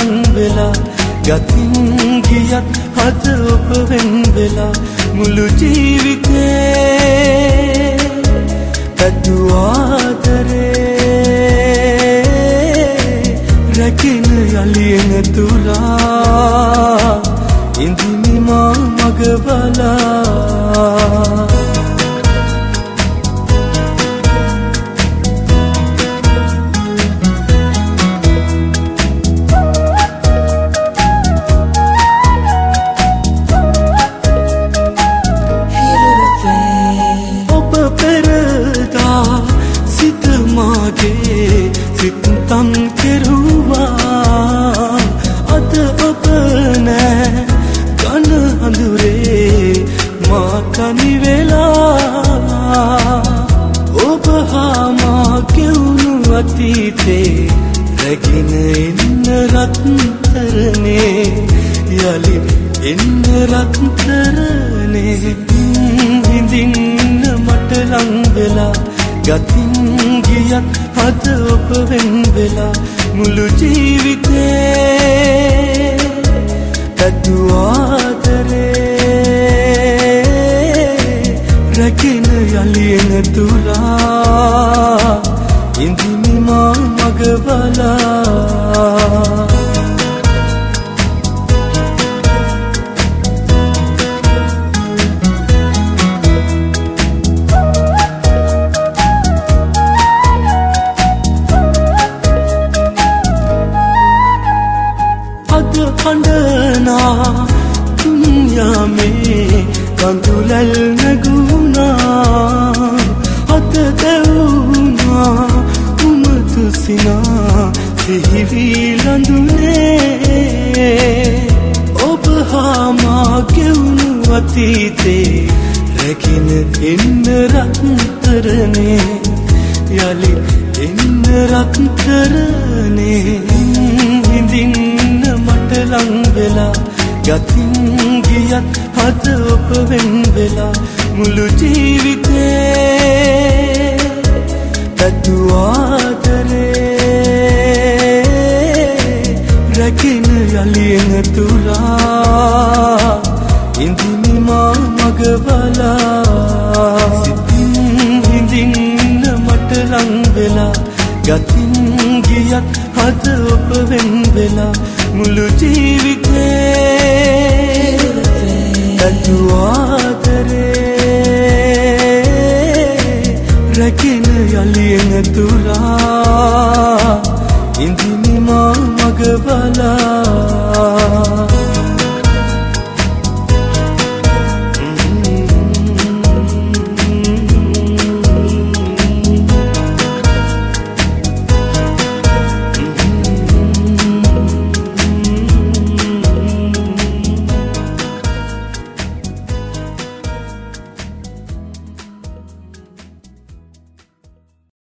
ලං වෙලා ගතින් ගියත් හද ඔබ වෙන් වෙලා මුළු ජීවිතේ පැතුආදරේ රැකින යලියන තුරා ඉඳිමි මා මග බලා සිතම් කෙරුවා අද ඔබ නෑ කන හඳුරේ මා තනි වෙලා ඔබ හා මා ගෙවුණු අතීතේ රැගෙන එන්න රත්තරනේ යලි එන්න රත්තරනේ හිඳින්න මට ලං වෙලා ගතින් ගියත් හද ඔබ වෙන් වෙලා මුළු ජීවිතේ පැතුආදරේ රැකින යලියන තුරා ඉඳිමි මා මග බලා खंडना दुनिया में कंदुलल नगुना हत देउना उमत सिना सिहिवी लंदुने ඔබ හා මා ගෙවුණු අතීතේ රැකින එන්න රත්තරනේ යලි එන්න රත්තරනේ හිඳින්න මට ලං වෙලා ගතින් ගියත් හද ඔබ වෙන් වෙලා මුළු ජීවිතේ පැතුආදරේ රැකින යලියන තුරා ඉඳිමි මා මග බලා සිතින් හිඳින්න මට ලං වෙලා ගතින් ගියත් හද ඔබ වෙන් වෙලා මුළු ජීවිතේ පැතුආදරේ රැකින යලියන තුරා ඉඳිමි මා මග බලා